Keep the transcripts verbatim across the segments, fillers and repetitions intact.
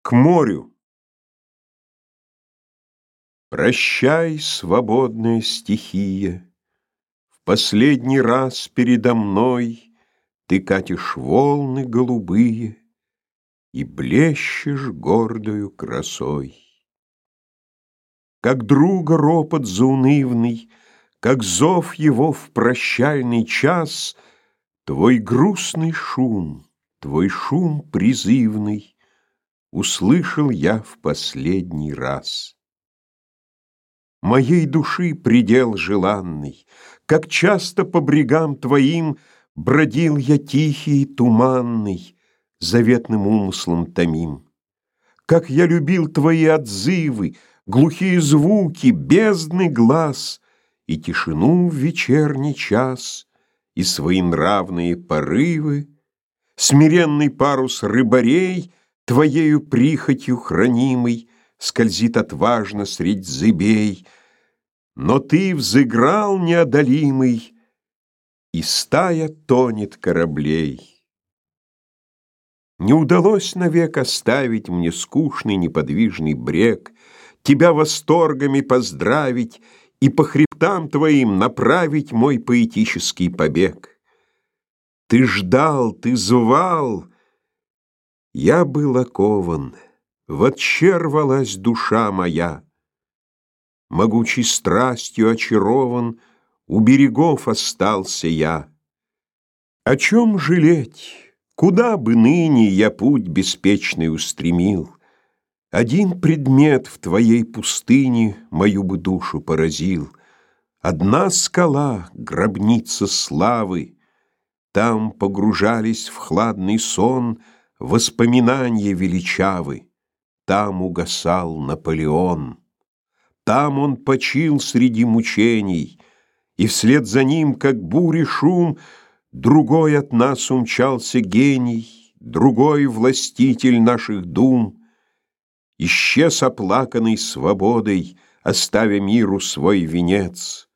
К морю. Прощай, свободная стихия, В последний раз передо мной Ты катишь волны голубые И блещешь гордою красой. Как друга ропот заунывный, Как зов его в прощальный час, Твой грустный шум, твой шум призывный Услышал я в последний раз. Моей души предел желанный, Как часто по брегам твоим Бродил я тихий, туманный, Заветным умыслом томим. Как я любил твои отзывы, Глухие звуки, бездны глаз И тишину в вечерний час, И своенравные порывы, Смиренный парус рыбарей, Твоею прихотью хранимый, Скользит отважно средь зыбей, Но ты взыграл неодолимый, И стая тонет кораблей. Не удалось навек оставить Мне скучный неподвижный брег, Тебя восторгами поздравить И по хребтам твоим направить Мой поэтический побег. Ты ждал, ты звал, я был окован, Вотще рвалась душа моя. Могучей страстью очарован, У берегов остался я. О чем жалеть? Куда бы ныне Я путь беспечный устремил? Один предмет в твоей пустыне Мою бы душу поразил. Одна скала, гробница славы, Там погружались в хладный сон Воспоминанья величавы, Там угасал Наполеон. Там он почил среди мучений, И вслед за ним, как бури шум, Другой от нас умчался гений, Другой властитель наших дум. Исчез оплаканный свободой, Оставя миру свой венец.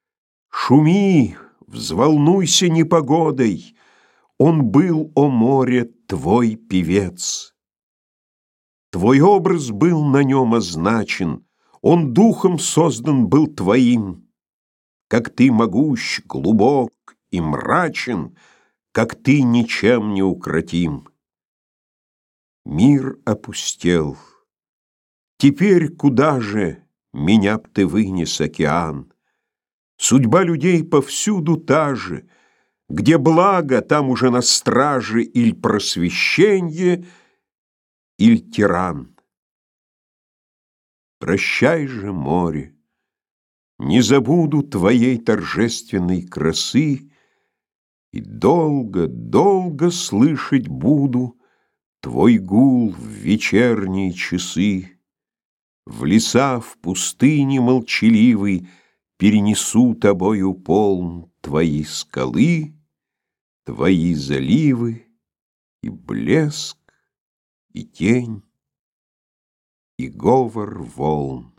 Шуми, взволнуйся непогодой, Он был, о море, твой певец. Твой образ был на нем означен, Он духом создан был твоим. Как ты могущ, глубок и мрачен, Как ты ничем не укротим. Мир опустел. Теперь куда же меня б ты вынес, океан? Судьба людей повсюду та же, Где благо, там уже на страже Иль просвещенье, иль тиран. Прощай же, море, не забуду Твоей торжественной красы И долго, долго слышать буду Твой гул в вечерние часы. В леса, в пустыне молчаливой Перенесу тобою полн Твои скалы, твои заливы, И блеск, и тень, и говор волн.